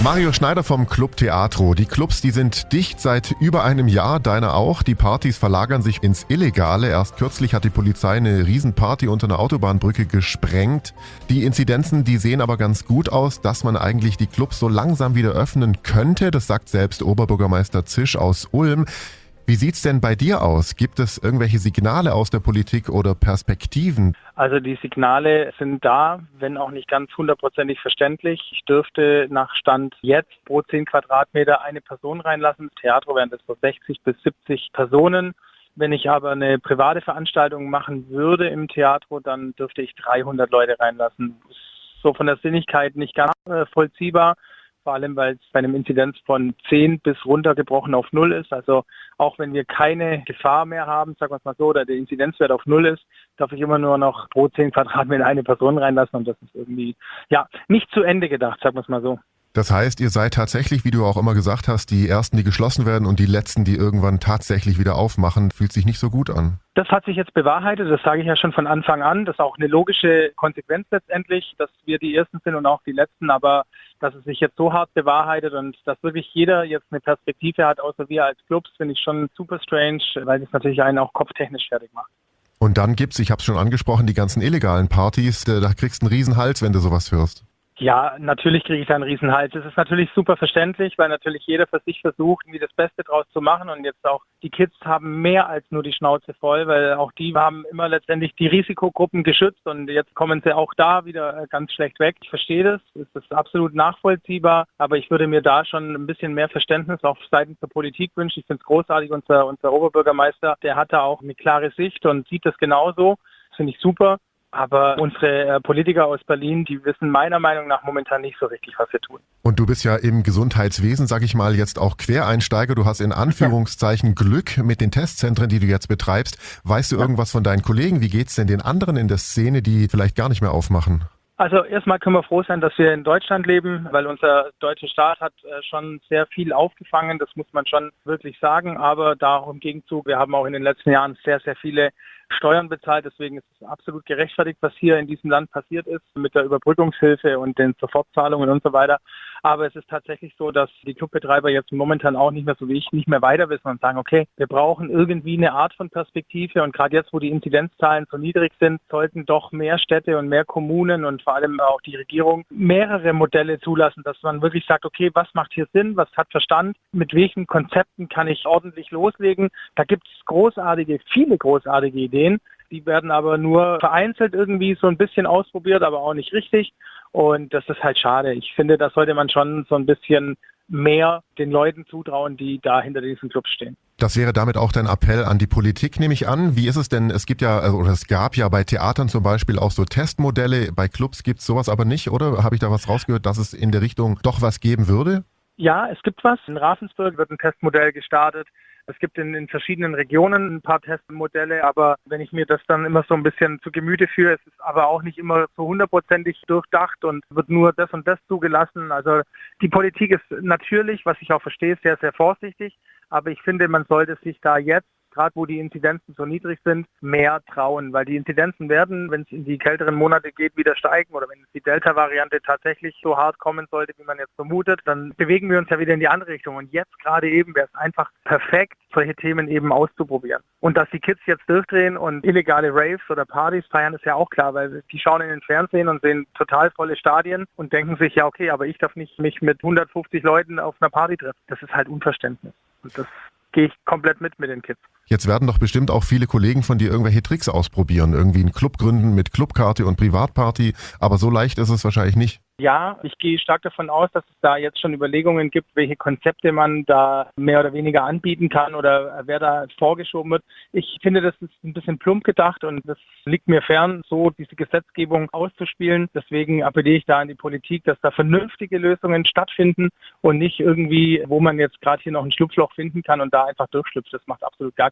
Mario Schneider vom Club Teatro. Die Clubs, die sind dicht seit über einem Jahr, deine auch. Die Partys verlagern sich ins Illegale. Erst kürzlich hat die Polizei eine Riesenparty unter einer Autobahnbrücke gesprengt. Die Inzidenzen, die sehen aber ganz gut aus, dass man eigentlich die Clubs so langsam wieder öffnen könnte. Das sagt selbst Oberbürgermeister Zisch aus Ulm. Wie sieht's denn bei dir aus? Gibt es irgendwelche Signale aus der Politik oder Perspektiven? Also die Signale sind da, wenn auch nicht ganz hundertprozentig verständlich. Ich dürfte nach Stand jetzt pro 10 Quadratmeter eine Person reinlassen. Im Theatro wären das so 60 bis 70 Personen. Wenn ich aber eine private Veranstaltung machen würde im Theatro, dann dürfte ich 300 Leute reinlassen. Ist so von der Sinnigkeit nicht ganz vollziehbar. Vor allem, weil es bei einem Inzidenz von 10 bis runtergebrochen auf 0 ist. Also auch wenn wir keine Gefahr mehr haben, sagen wir es mal so, oder der Inzidenzwert auf 0 ist, darf ich immer nur noch pro 10 Quadratmeter eine Person reinlassen. Und das ist irgendwie, nicht zu Ende gedacht, sagen wir es mal so. Das heißt, ihr seid tatsächlich, wie du auch immer gesagt hast, die Ersten, die geschlossen werden und die Letzten, die irgendwann tatsächlich wieder aufmachen. Fühlt sich nicht so gut an. Das hat sich jetzt bewahrheitet, das sage ich ja schon von Anfang an. Das ist auch eine logische Konsequenz letztendlich, dass wir die Ersten sind und auch die Letzten. Aber dass es sich jetzt so hart bewahrheitet und dass wirklich jeder jetzt eine Perspektive hat, außer wir als Clubs, finde ich schon super strange, weil es natürlich einen auch kopftechnisch fertig macht. Und dann gibt's, ich habe es schon angesprochen, die ganzen illegalen Partys. Da kriegst du einen Riesenhals, wenn du sowas hörst. Ja, natürlich kriege ich da einen Riesenhals. Es ist natürlich super verständlich, weil natürlich jeder für sich versucht, irgendwie das Beste draus zu machen. Und jetzt auch die Kids haben mehr als nur die Schnauze voll, weil auch die haben immer letztendlich die Risikogruppen geschützt und jetzt kommen sie auch da wieder ganz schlecht weg. Ich verstehe das, es ist absolut nachvollziehbar, aber ich würde mir da schon ein bisschen mehr Verständnis auch seitens der Politik wünschen. Ich finde es großartig, unser Oberbürgermeister, der hat da auch eine klare Sicht und sieht das genauso. Das finde ich super. Aber unsere Politiker aus Berlin, die wissen meiner Meinung nach momentan nicht so richtig, was wir tun. Und du bist ja im Gesundheitswesen, sag ich mal, jetzt auch Quereinsteiger. Du hast in Anführungszeichen Glück mit den Testzentren, die du jetzt betreibst. Weißt du irgendwas von deinen Kollegen? Wie geht's denn den anderen in der Szene, die vielleicht gar nicht mehr aufmachen? Also erstmal können wir froh sein, dass wir in Deutschland leben, weil unser deutscher Staat hat schon sehr viel aufgefangen, das muss man schon wirklich sagen. Aber da auch im Gegenzug, wir haben auch in den letzten Jahren sehr, sehr viele Steuern bezahlt. Deswegen ist es absolut gerechtfertigt, was hier in diesem Land passiert ist mit der Überbrückungshilfe und den Sofortzahlungen und so weiter. Aber es ist tatsächlich so, dass die Clubbetreiber jetzt momentan auch nicht mehr so wie ich nicht mehr weiter wissen und sagen, okay, wir brauchen irgendwie eine Art von Perspektive und gerade jetzt, wo die Inzidenzzahlen so niedrig sind, sollten doch mehr Städte und mehr Kommunen und vor allem auch die Regierung mehrere Modelle zulassen, dass man wirklich sagt, okay, was macht hier Sinn, was hat Verstand, mit welchen Konzepten kann ich ordentlich loslegen. Da gibt es viele großartige Ideen. Die werden aber nur vereinzelt irgendwie so ein bisschen ausprobiert, aber auch nicht richtig. Und das ist halt schade. Ich finde, da sollte man schon so ein bisschen mehr den Leuten zutrauen, die da hinter diesen Clubs stehen. Das wäre damit auch dein Appell an die Politik, nehme ich an. Wie ist es denn? Es gab ja bei Theatern zum Beispiel auch so Testmodelle. Bei Clubs gibt es sowas aber nicht, oder? Habe ich da was rausgehört, dass es in der Richtung doch was geben würde? Ja, es gibt was. In Ravensburg wird ein Testmodell gestartet. Es gibt in verschiedenen Regionen ein paar Testmodelle, aber wenn ich mir das dann immer so ein bisschen zu Gemüte führe, es ist aber auch nicht immer so hundertprozentig durchdacht und wird nur das und das zugelassen. Also die Politik ist natürlich, was ich auch verstehe, sehr, sehr vorsichtig, aber ich finde, man sollte sich da jetzt, gerade wo die Inzidenzen so niedrig sind, mehr trauen, weil die Inzidenzen werden, wenn es in die kälteren Monate geht, wieder steigen oder wenn die Delta-Variante tatsächlich so hart kommen sollte, wie man jetzt vermutet, dann bewegen wir uns ja wieder in die andere Richtung. Und jetzt gerade eben wäre es einfach perfekt, solche Themen eben auszuprobieren. Und dass die Kids jetzt durchdrehen und illegale Raves oder Partys feiern, ist ja auch klar, weil die schauen in den Fernsehen und sehen total volle Stadien und denken sich, ja okay, aber ich darf nicht mich mit 150 Leuten auf einer Party treffen. Das ist halt Unverständnis. Und das gehe ich komplett mit den Kids. Jetzt werden doch bestimmt auch viele Kollegen von dir irgendwelche Tricks ausprobieren, irgendwie einen Club gründen mit Clubkarte und Privatparty, aber so leicht ist es wahrscheinlich nicht. Ja, ich gehe stark davon aus, dass es da jetzt schon Überlegungen gibt, welche Konzepte man da mehr oder weniger anbieten kann oder wer da vorgeschoben wird. Ich finde, das ist ein bisschen plump gedacht und das liegt mir fern, so diese Gesetzgebung auszuspielen. Deswegen appelliere ich da an die Politik, dass da vernünftige Lösungen stattfinden und nicht irgendwie, wo man jetzt gerade hier noch ein Schlupfloch finden kann und da einfach durchschlüpft. Das macht absolut gar keinen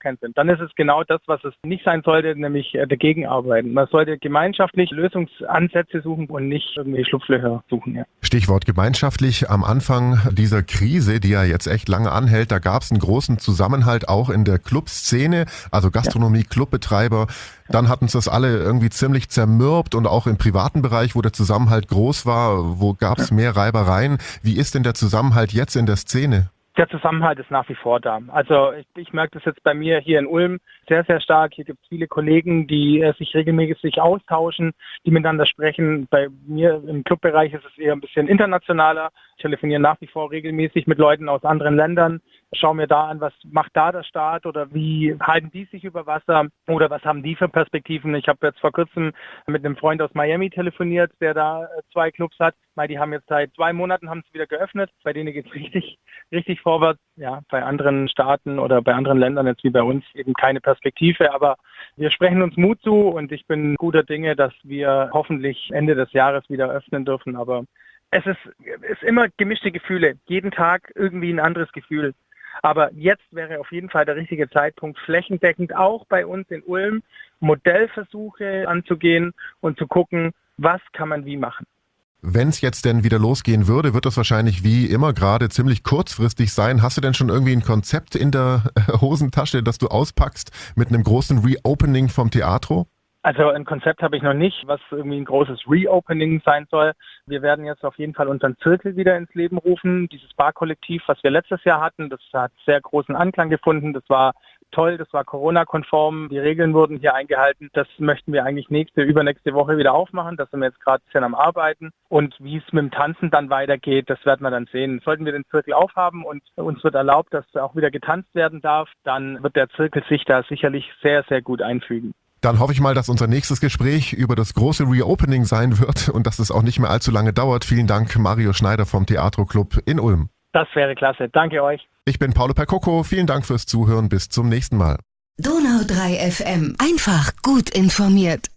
keinen Sinn. Dann ist es genau das, was es nicht sein sollte, nämlich dagegen arbeiten. Man sollte gemeinschaftlich Lösungsansätze suchen und nicht irgendwie Schlupflöcher suchen. Ja. Stichwort gemeinschaftlich. Am Anfang dieser Krise, die ja jetzt echt lange anhält, da gab es einen großen Zusammenhalt auch in der Clubszene, also Gastronomie, Clubbetreiber. Dann hat uns das alle irgendwie ziemlich zermürbt und auch im privaten Bereich, wo der Zusammenhalt groß war, wo gab es mehr Reibereien. Wie ist denn der Zusammenhalt jetzt in der Szene? Der Zusammenhalt ist nach wie vor da. Also ich merke das jetzt bei mir hier in Ulm sehr, sehr stark. Hier gibt es viele Kollegen, die sich regelmäßig austauschen, die miteinander sprechen. Bei mir im Clubbereich ist es eher ein bisschen internationaler. Ich telefoniere nach wie vor regelmäßig mit Leuten aus anderen Ländern. Schaue mir da an, was macht da der Staat oder wie halten die sich über Wasser oder was haben die für Perspektiven. Ich habe jetzt vor kurzem mit einem Freund aus Miami telefoniert, der da 2 Clubs hat. Die haben jetzt seit 2 Monaten haben sie wieder geöffnet. Bei denen geht es richtig vorwärts. Ja, bei anderen Staaten oder bei anderen Ländern jetzt wie bei uns eben keine Perspektive. Aber wir sprechen uns Mut zu und ich bin guter Dinge, dass wir hoffentlich Ende des Jahres wieder öffnen dürfen. Aber es ist immer gemischte Gefühle. Jeden Tag irgendwie ein anderes Gefühl. Aber jetzt wäre auf jeden Fall der richtige Zeitpunkt, flächendeckend auch bei uns in Ulm Modellversuche anzugehen und zu gucken, was kann man wie machen. Wenn es jetzt denn wieder losgehen würde, wird das wahrscheinlich wie immer gerade ziemlich kurzfristig sein. Hast du denn schon irgendwie ein Konzept in der Hosentasche, das du auspackst mit einem großen Reopening vom Teatro? Also ein Konzept habe ich noch nicht, was irgendwie ein großes Reopening sein soll. Wir werden jetzt auf jeden Fall unseren Zirkel wieder ins Leben rufen. Dieses Barkollektiv, was wir letztes Jahr hatten, das hat sehr großen Anklang gefunden. Das war toll, das war Corona-konform. Die Regeln wurden hier eingehalten. Das möchten wir eigentlich übernächste Woche wieder aufmachen. Da sind wir jetzt gerade ein bisschen am Arbeiten. Und wie es mit dem Tanzen dann weitergeht, das werden wir dann sehen. Sollten wir den Zirkel aufhaben und uns wird erlaubt, dass auch wieder getanzt werden darf, dann wird der Zirkel sich da sicherlich sehr, sehr gut einfügen. Dann hoffe ich mal, dass unser nächstes Gespräch über das große Reopening sein wird und dass es auch nicht mehr allzu lange dauert. Vielen Dank, Mario Schneider vom Teatro Club in Ulm. Das wäre klasse. Danke euch. Ich bin Paolo Percocco. Vielen Dank fürs Zuhören. Bis zum nächsten Mal. Donau 3 FM. Einfach gut informiert.